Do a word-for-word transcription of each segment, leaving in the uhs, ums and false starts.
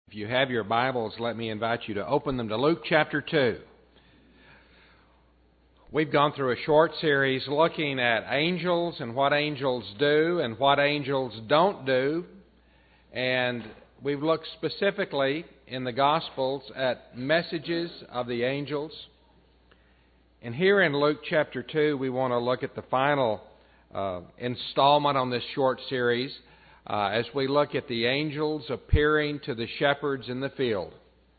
If you have your Bibles, let me invite you to open them to Luke chapter two. We've gone through a short series looking at angels and what angels do and what angels don't do. And we've looked specifically in the Gospels at messages of the angels. And here in Luke chapter two, we want to look at the final uh, installment on this short series uh, as we look at the angels appearing to the shepherds in the field.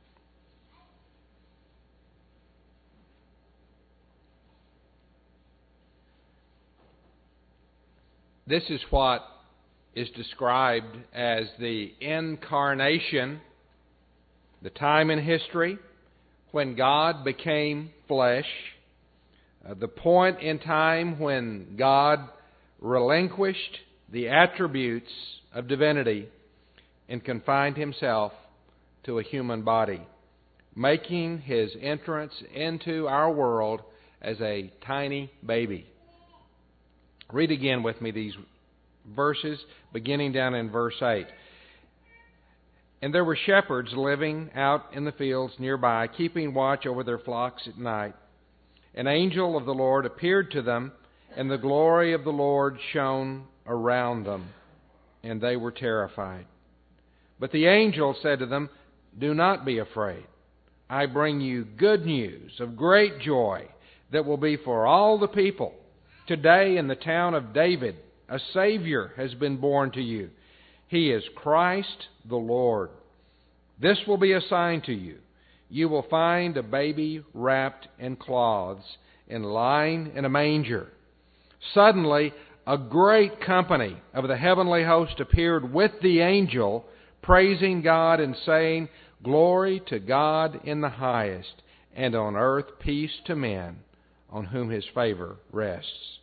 This is what is described as the incarnation, the time in history when God became flesh, uh, the point in time when God relinquished the attributes of divinity and confined Himself to a human body, making His entrance into our world as a tiny baby. Read again with me these verses, beginning down in verse eight. And there were shepherds living out in the fields nearby, keeping watch over their flocks at night. An angel of the Lord appeared to them, and the glory of the Lord shone around them, and they were terrified. But the angel said to them, "Do not be afraid. I bring you good news of great joy that will be for all the people. Today in the town of David, a Savior has been born to you. He is Christ the Lord. This will be a sign to you. You will find a baby wrapped in cloths and lying in a manger." Suddenly, a great company of the heavenly host appeared with the angel, praising God and saying, "Glory to God in the highest, and on earth peace to men on whom His favor rests."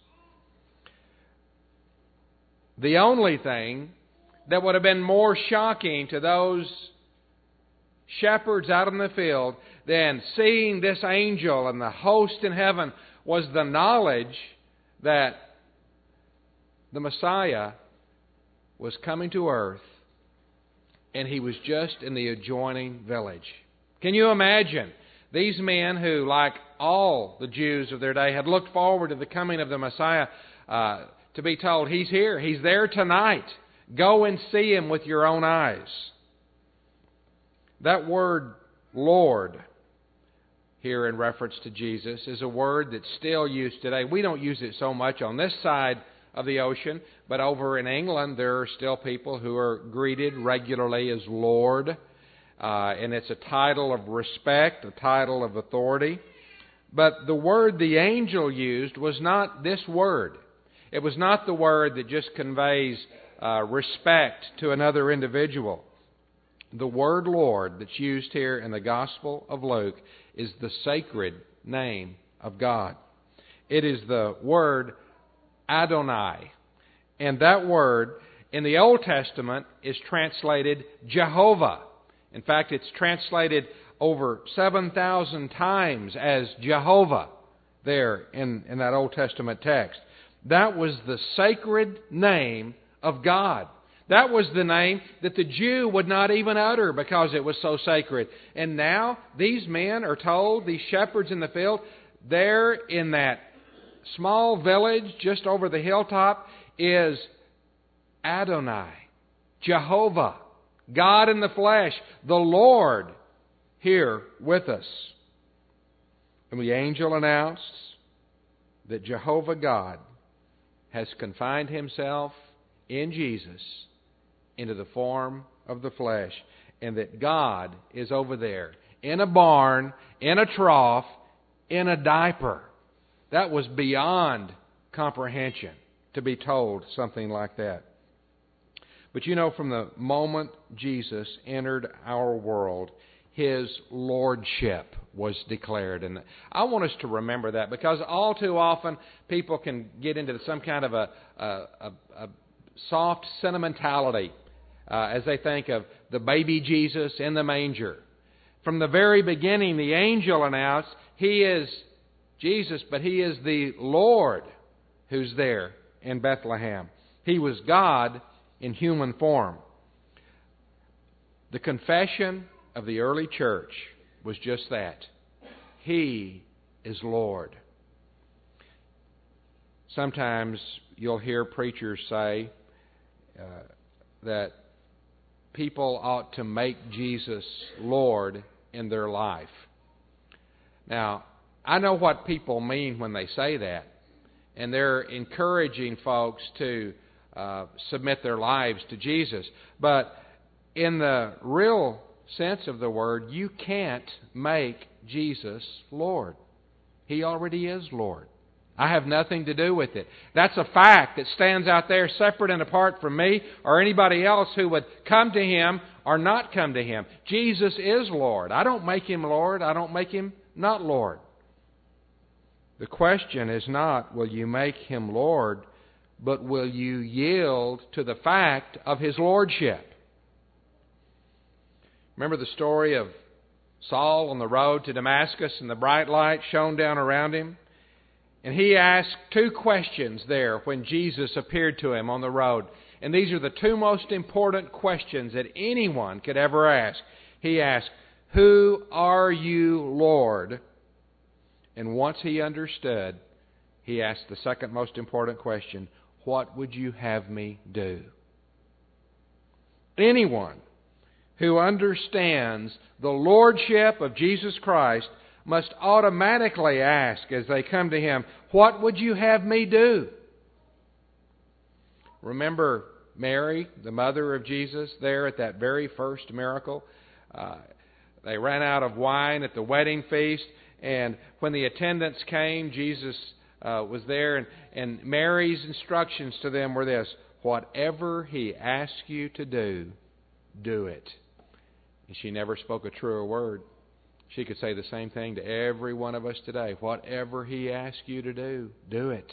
The only thing that would have been more shocking to those shepherds out in the field than seeing this angel and the host in heaven was the knowledge that the Messiah was coming to earth and He was just in the adjoining village. Can you imagine these men who, like all the Jews of their day, had looked forward to the coming of the Messiah, uh, to be told, "He's here, He's there tonight. Go and see Him with your own eyes." That word, Lord, here in reference to Jesus, is a word that's still used today. We don't use it so much on this side of the ocean, but over in England there are still people who are greeted regularly as Lord, uh, and it's a title of respect, a title of authority. But the word the angel used was not this word. It was not the word that just conveys uh, respect to another individual. The word Lord that's used here in the Gospel of Luke is the sacred name of God. It is the word Adonai. And that word in the Old Testament is translated Jehovah. In fact, it's translated over seven thousand times as Jehovah there in, in that Old Testament text. That was the sacred name of God. That was the name that the Jew would not even utter because it was so sacred. And now these men are told, these shepherds in the field, there in that small village just over the hilltop is Adonai, Jehovah, God in the flesh, the Lord here with us. And the angel announced that Jehovah God has confined Himself in Jesus into the form of the flesh, and that God is over there in a barn, in a trough, in a diaper. That was beyond comprehension to be told something like that. But you know, from the moment Jesus entered our world, His lordship was declared. And I want us to remember that, because all too often people can get into some kind of a, a, a, a soft sentimentality uh, as they think of the baby Jesus in the manger. From the very beginning, the angel announced, He is Jesus, but He is the Lord who's there in Bethlehem. He was God in human form. The confession of the early church was just that. He is Lord. Sometimes you'll hear preachers say uh, that people ought to make Jesus Lord in their life. Now, I know what people mean when they say that, and they're encouraging folks to uh, submit their lives to Jesus. But in the real sense of the word, you can't make Jesus Lord. He already is Lord. I have nothing to do with it. That's a fact that stands out there separate and apart from me or anybody else who would come to Him or not come to Him. Jesus is Lord. I don't make Him Lord. I don't make Him not Lord. The question is not, will you make Him Lord, but will you yield to the fact of His Lordship? Remember the story of Saul on the road to Damascus and the bright light shone down around him? And he asked two questions there when Jesus appeared to him on the road. And these are the two most important questions that anyone could ever ask. He asked, "Who are you, Lord?" And once he understood, he asked the second most important question, "What would you have me do?" Anyone who understands the Lordship of Jesus Christ must automatically ask as they come to Him, "What would you have me do?" Remember Mary, the mother of Jesus, there at that very first miracle? Uh, they ran out of wine at the wedding feast, and when the attendants came, Jesus uh, was there, and, and Mary's instructions to them were this: "Whatever He asks you to do, do it." And she never spoke a truer word. She could say the same thing to every one of us today. Whatever He asks you to do, do it.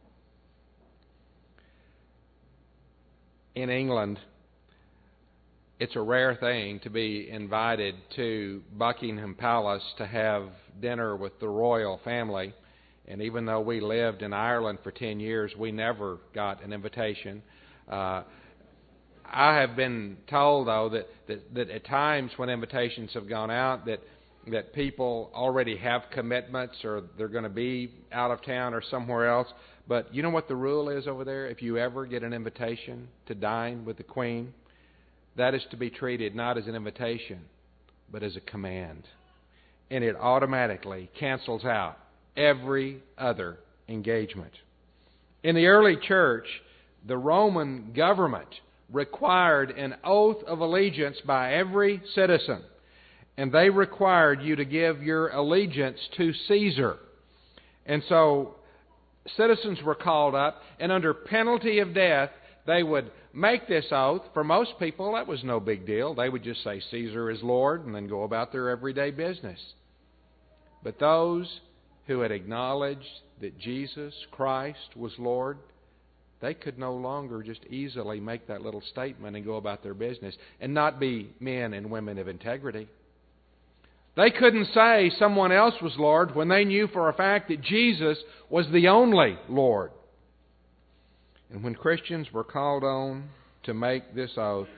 In England, it's a rare thing to be invited to Buckingham Palace to have dinner with the royal family. And even though we lived in Ireland for ten years, we never got an invitation. Uh, I have been told, though, that, that, that at times when invitations have gone out, that that people already have commitments or they're going to be out of town or somewhere else. But you know what the rule is over there? If you ever get an invitation to dine with the Queen, that is to be treated not as an invitation, but as a command. And it automatically cancels out every other engagement. In the early church, the Roman government required an oath of allegiance by every citizen. And they required you to give your allegiance to Caesar. And so citizens were called up, and under penalty of death, they would make this oath. For most people, that was no big deal. They would just say, "Caesar is Lord," and then go about their everyday business. But those who had acknowledged that Jesus Christ was Lord, they could no longer just easily make that little statement and go about their business and not be men and women of integrity. They couldn't say someone else was Lord when they knew for a fact that Jesus was the only Lord. And when Christians were called on to make this oath,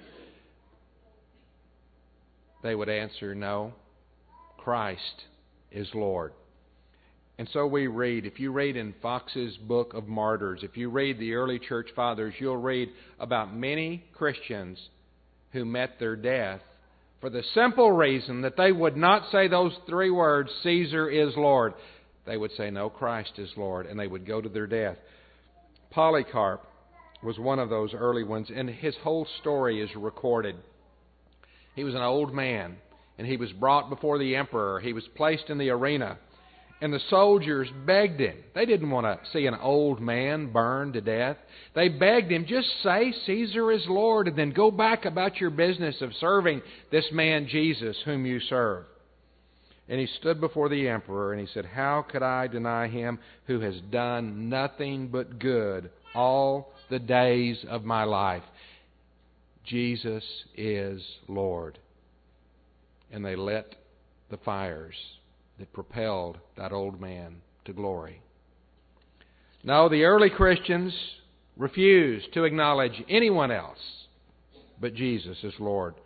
they would answer, "No, Christ is Lord." And so we read, if you read in Fox's Book of Martyrs, if you read the early church fathers, you'll read about many Christians who met their death for the simple reason that they would not say those three words, "Caesar is Lord." They would say, "No, Christ is Lord," and they would go to their death. Polycarp was one of those early ones, and his whole story is recorded. He was an old man, and he was brought before the emperor. He was placed in the arena, and the soldiers begged him. They didn't want to see an old man burned to death. They begged him, "Just say Caesar is Lord and then go back about your business of serving this man Jesus whom you serve." And he stood before the emperor and he said, "How could I deny him who has done nothing but good all the days of my life? Jesus is Lord." And they lit the fires that propelled that old man to glory. No, the early Christians refused to acknowledge anyone else but Jesus as Lord.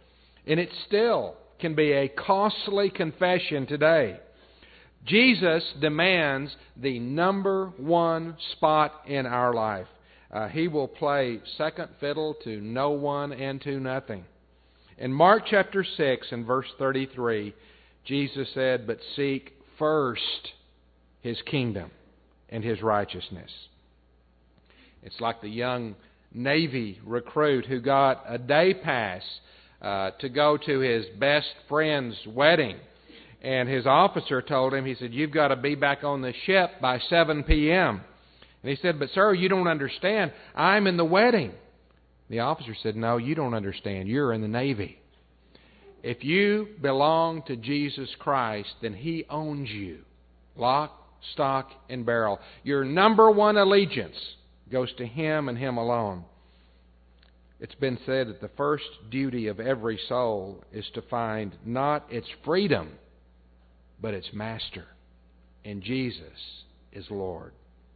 And it still can be a costly confession today. Jesus demands the number one spot in our life. Uh, he will play second fiddle to no one and to nothing. In Mark chapter six and verse thirty-three, Jesus said, "But seek first His kingdom and His righteousness." It's like the young Navy recruit who got a day pass uh, to go to his best friend's wedding. And his officer told him, he said, "You've got to be back on the ship by seven p.m. And he said, "But sir, you don't understand. I'm in the wedding." The officer said, "No, you don't understand. You're in the Navy. If you belong to Jesus Christ, then He owns you. Lock, stock, and barrel. Your number one allegiance goes to Him and Him alone." It's been said that the first duty of every soul is to find not its freedom, but its master. And Jesus is Lord.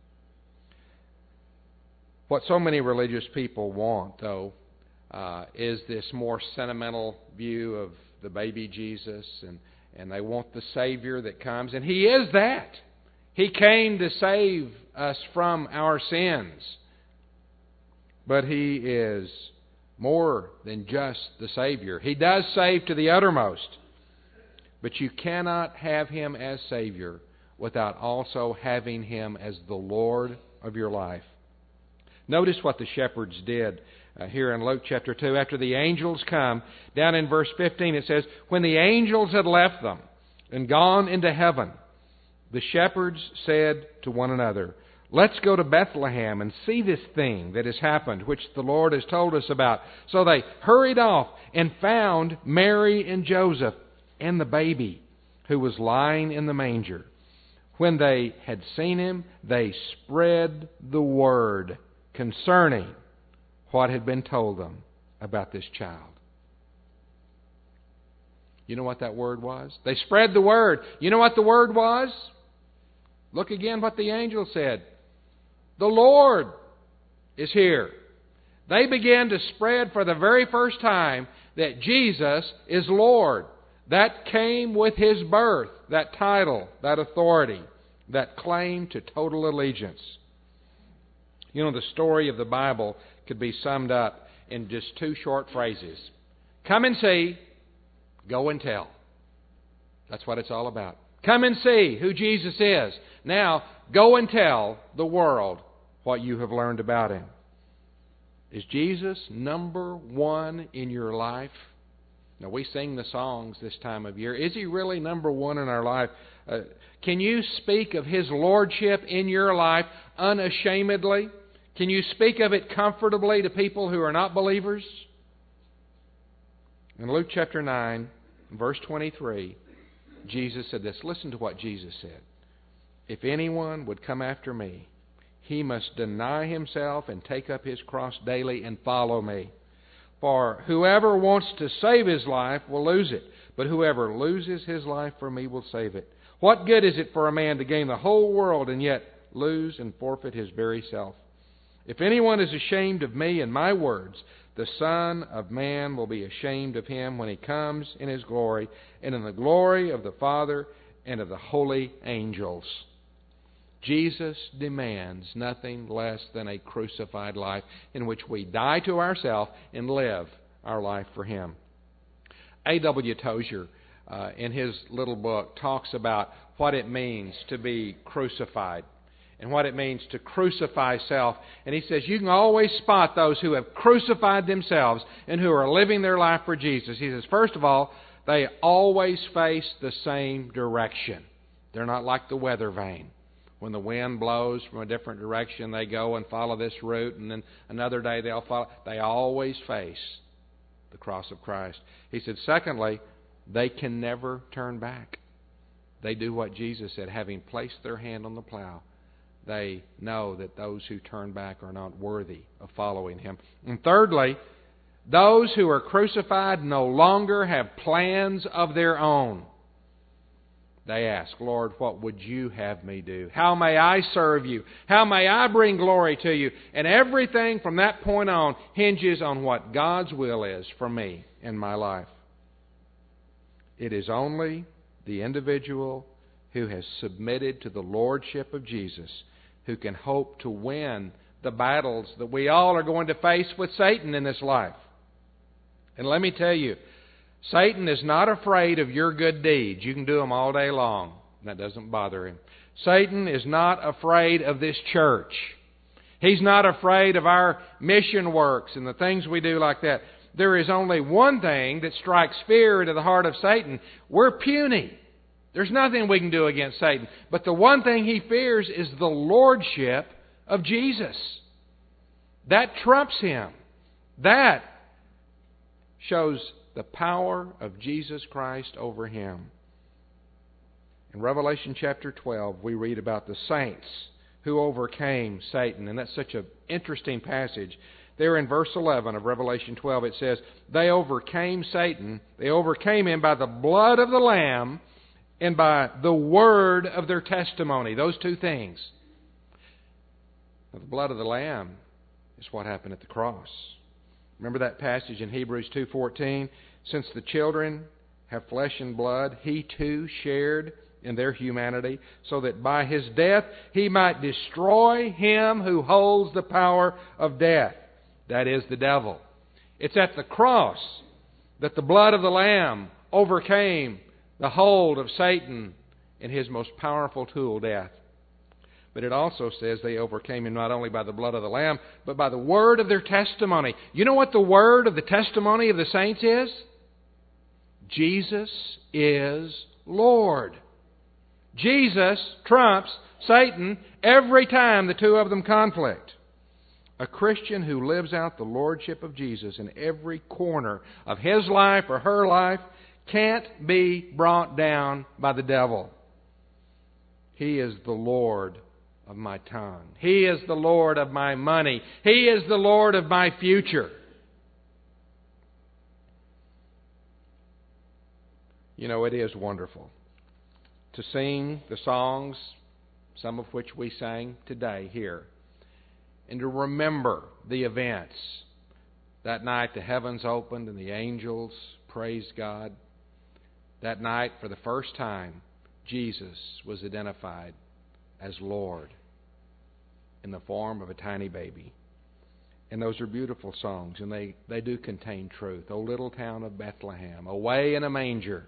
What so many religious people want, though, uh, is this more sentimental view of the baby Jesus, and, and they want the Savior that comes. And He is that. He came to save us from our sins. But He is more than just the Savior. He does save to the uttermost. But you cannot have Him as Savior without also having Him as the Lord of your life. Notice what the shepherds did uh, here in Luke chapter two. After the angels come, down in verse fifteen it says, "When the angels had left them and gone into heaven, the shepherds said to one another, 'Let's go to Bethlehem and see this thing that has happened, which the Lord has told us about.' So they hurried off and found Mary and Joseph and the baby, who was lying in the manger. When they had seen Him, they spread the word concerning what had been told them about this child." You know what that word was? They spread the word. You know what the word was? Look again what the angel said. "The Lord is here." They began to spread for the very first time that Jesus is Lord. That came with His birth, that title, that authority, that claim to total allegiance. You know, the story of the Bible could be summed up in just two short phrases. Come and see, go and tell. That's what it's all about. Come and see who Jesus is. Now, go and tell the world what you have learned about Him. Is Jesus number one in your life? Now, we sing the songs this time of year. Is He really number one in our life? Uh, can you speak of His lordship in your life unashamedly? Can you speak of it comfortably to people who are not believers? In Luke chapter nine, verse twenty-three, Jesus said this. Listen to what Jesus said. "If anyone would come after me, he must deny himself and take up his cross daily and follow me. For whoever wants to save his life will lose it, but whoever loses his life for me will save it. What good is it for a man to gain the whole world and yet lose and forfeit his very self? If anyone is ashamed of me and my words, the Son of Man will be ashamed of him when He comes in His glory and in the glory of the Father and of the holy angels." Jesus demands nothing less than a crucified life in which we die to ourselves and live our life for Him. A W Tozier, uh, in his little book, talks about what it means to be crucified and what it means to crucify self. And he says you can always spot those who have crucified themselves and who are living their life for Jesus. He says, first of all, they always face the same direction. They're not like the weather vane. When the wind blows from a different direction, they go and follow this route, and then another day they'll follow. They always face the cross of Christ. He said, secondly, they can never turn back. They do what Jesus said, having placed their hand on the plow. They know that those who turn back are not worthy of following Him. And thirdly, those who are crucified no longer have plans of their own. They ask, Lord, what would you have me do? How may I serve you? How may I bring glory to you? And everything from that point on hinges on what God's will is for me in my life. It is only the individual who has submitted to the lordship of Jesus who can hope to win the battles that we all are going to face with Satan in this life. And let me tell you, Satan is not afraid of your good deeds. You can do them all day long. That doesn't bother him. Satan is not afraid of this church. He's not afraid of our mission works and the things we do like that. There is only one thing that strikes fear into the heart of Satan. We're puny. There's nothing we can do against Satan. But the one thing he fears is the lordship of Jesus. That trumps him. That shows the power of Jesus Christ over him. In Revelation chapter twelve, we read about the saints who overcame Satan. And that's such an interesting passage. There in verse eleven of Revelation twelve, it says, they overcame Satan. They overcame him by the blood of the Lamb and by the word of their testimony. Those two things. Now, the blood of the Lamb is what happened at the cross. Remember that passage in Hebrews two fourteen? Since the children have flesh and blood, he too shared in their humanity, so that by his death he might destroy him who holds the power of death. That is the devil. It's at the cross that the blood of the Lamb overcame the hold of Satan and his most powerful tool, death. But it also says they overcame him not only by the blood of the Lamb, but by the word of their testimony. You know what the word of the testimony of the saints is? Jesus is Lord. Jesus trumps Satan every time the two of them conflict. A Christian who lives out the lordship of Jesus in every corner of his life or her life can't be brought down by the devil. He is the Lord of my tongue. He is the Lord of my money. He is the Lord of my future. You know, it is wonderful to sing the songs, some of which we sang today here, and to remember the events. That night the heavens opened and the angels praised God. That night, for the first time, Jesus was identified as Lord in the form of a tiny baby. And those are beautiful songs, and they, they do contain truth. O little town of Bethlehem, away in a manger.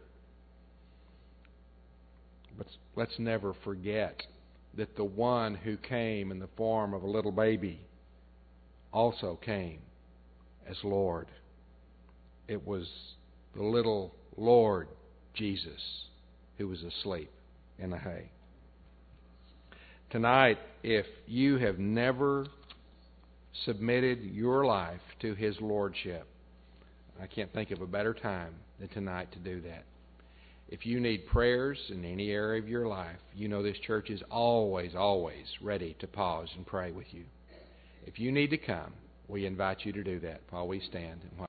But let's never forget that the one who came in the form of a little baby also came as Lord. It was the little Lord Jesus who was asleep in the hay. Tonight, if you have never submitted your life to His Lordship, I can't think of a better time than tonight to do that. If you need prayers in any area of your life, you know this church is always, always ready to pause and pray with you. If you need to come, we invite you to do that while we stand.